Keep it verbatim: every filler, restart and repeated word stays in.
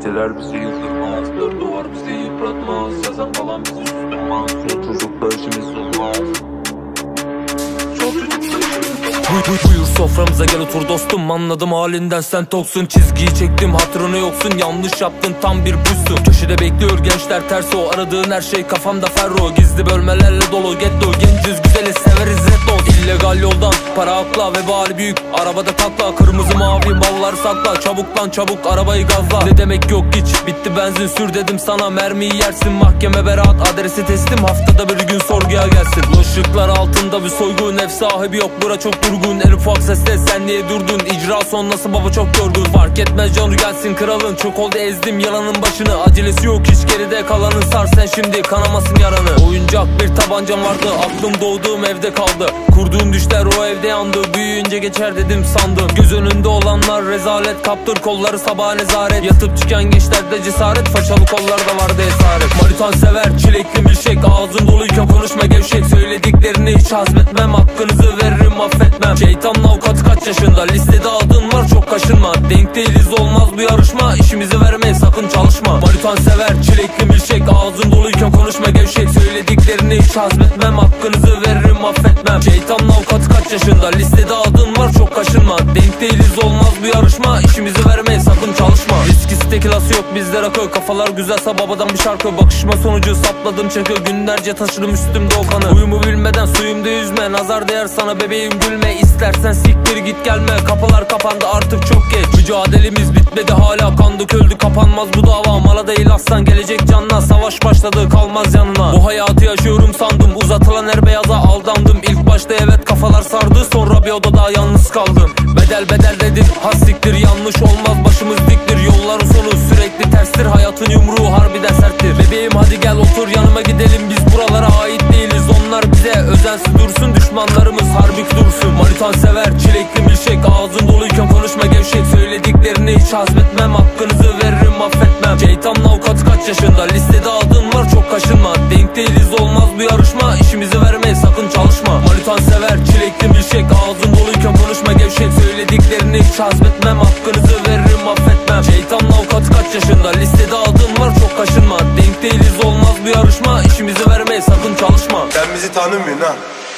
Geceler bizi yıldırmaz, dört duvar bizi yıpratmaz. Yazan falan bizi susturmaz. Çok çocukla işimiz olmaz. Çok çocukla işimiz olmaz. Buyur soframıza gel otur dostum, anladım halinden sen toksun. Çizgiyi çektim hatırını yoksun, yanlış yaptın tam bir buzsun. Köşede bekliyor gençler tersi, o aradığın her şey kafamda ferro. Gizli bölmelerle dolu getto, genciz güzeli severiz retro. İllegal yoldan para akla, vebali büyük arabada takla. Kırmızı mavi ballar sakla, çabuk lan çabuk arabayı gazla. Ne demek yok hiç, bitti benzin sür dedim sana, mermiyi yersin. Mahkeme beraat, adresi teslim, haftada bir gün sorguya gelsin. Bu ışıklar altında bir soygun, ev sahibi yok bura çok durgun. En ufak sesle sen niye durdun, icra sonrası baba çok yorgun. Fark etmez canı gelsin kralın, çok oldu ezdim yalanın başını. Acelesi yok hiç geride kalanın, sar sen şimdi kanamasın yaranı. Oyuncak bir tabancam vardı, aklım doğduğum evde kaldı. Kurduğum düşler o evde yandı, büyüyünce geçer dedim sandım. Göz önünde olanlar rezalet, kaptır kolları sabah nezaret. Yatıp çıkan gençlerde cesaret, façalı kollarda vardı esaret. Manitan sever çilekli milkshake, ağzın doluyken konuşma gevşek. Söylediklerini hiç hazmetmem, hakkınızı veririm affetmem. Şeytanın avukatı kaç yaşında, listede adın var çok kaşınma. Denk değiliz olmaz bu yarışma, işimizi vermeye sakın çalışma. Manitan sever çilekli milkshake, ağzın doluyken konuşma gevşek. Söylediklerini hiç hazmetmem, hakkınızı veririm affetmem. Şeytanın avukatı kaç yaşında, listede adın var çok kaşınma. Denk değiliz olmaz bu yarışma, işimizi vermeye sakın çalışma. Riskisi tekilası yok bizde rakı, kafalar güzelse babadan bir şarkı. Bakışma sonucu sapladım çakı, günlerce taşıdım üstümde o kanı. Uyumu bilmeden suyumda yüzme, nazar değer sana bebeğim gülme. İstersen siktir git gelme, kapılar kapandı artık çok geç. Mücadelemiz bitmedi hala, kandık öldü kapanmaz bu dava. Mala değil aslan gelecek canına, savaş başladı kalmaz yanına. Bu hayatı yaşıyorum sandım, uzatılan her beyaza aldandım. İlk başta evet kafalar sardı, sonra bir odada yalnız kaldım. Bedel bedel dedim hassiktir, yanlış olmaz başımız diktir. Yolların sonu sürekli terstir, hayatın yumruğu harbiden serttir. Bebeğim hadi gel otur yanıma gidelim, biz buralara ait değiliz. Onlar bize özensiz dursun, düşmanlarımız harbik dursun. Manitan sever çilekli milkshake, ağzın doluyken konuşma gevşek. Söylediklerini hiç hazmetmem, hakkınızı veririm affetmem. Şeytanın avukatı kaç yaşında, listede adın var çok kaşınma. Denk değiliz olmaz bu yarışma, işimizi vermeye sakın çalışma. Manitan sever çilekli milkshake, ağzın doluyken konuşma gevşek. Söylediklerini hiç hazmetmem, hakkınızı veririm affetmem. Şeytanın avukatı kaç yaşında, listede adın var çok kaşınma. Denk değiliz olmaz bu yarışma, işimizi vermeye sakın çalışma. Sen bizi tanımıyorsun ha.